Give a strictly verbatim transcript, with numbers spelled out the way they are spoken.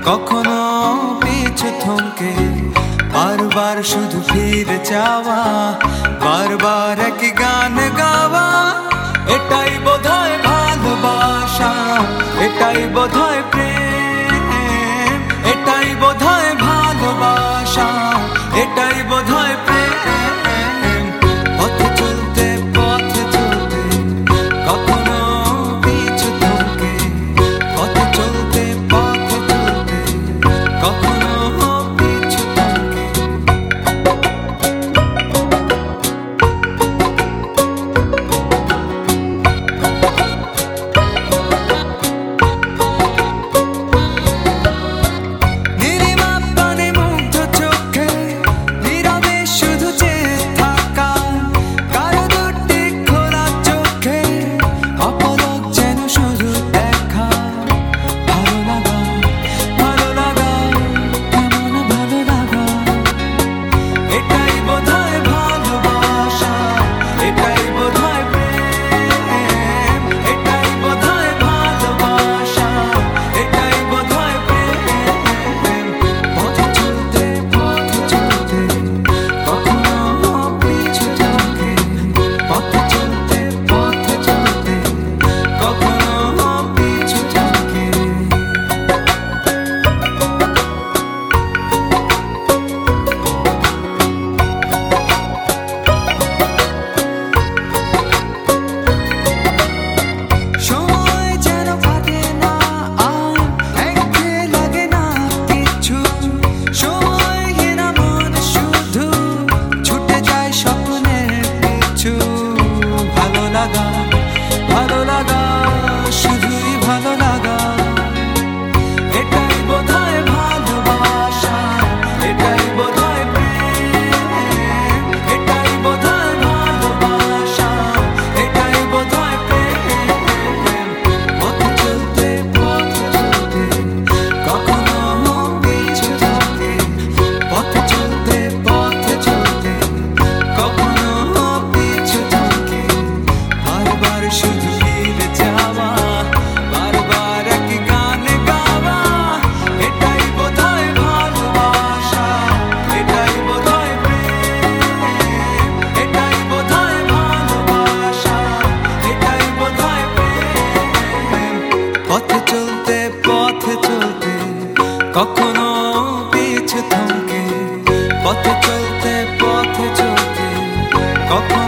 কখনো পিছু থমকে বারবার শুধু ফিরে যাওয়া, বারবার একই গান গাওয়া, এটাই বোধহয় ভালোবাসা, এটাই বোধহয় প্রেম, এটাই বোধহয় ভালোবাসা, এটাই বোধহয় প্রেম। পথে চলতে পথে চলতে কখনো পিছু থমকে, পথে চলতে পথে চলতে কখনো পিছু থমকে। ভালো লাগা, শুধুই ভালো লাগা, এটাই বোধহয় ভালোবাসা, এটাই বোধহয় প্রেম, এটাই বোধহয় ভালোবাসা, এটাই বোধহয় প্রেম। পথে চলতে পথে চলতে কখনো পিছু থমকে, পথে চলতে পথে চলতে কখনো পিছু থমকে, বারবার শুধু ফিরে যাওয়া, বারবার একই গান গাওয়া, এটাই বোধহয় ভালোবাসা, এটাই বোধহয় প্রেম, এটাই বোধহয় ভালোবাসা, এটাই বোধহয় প্রেম। পথে চলতে পথে চলতে কখনো পিছু থমকে, পথে চলতে পথে চলতে কখনো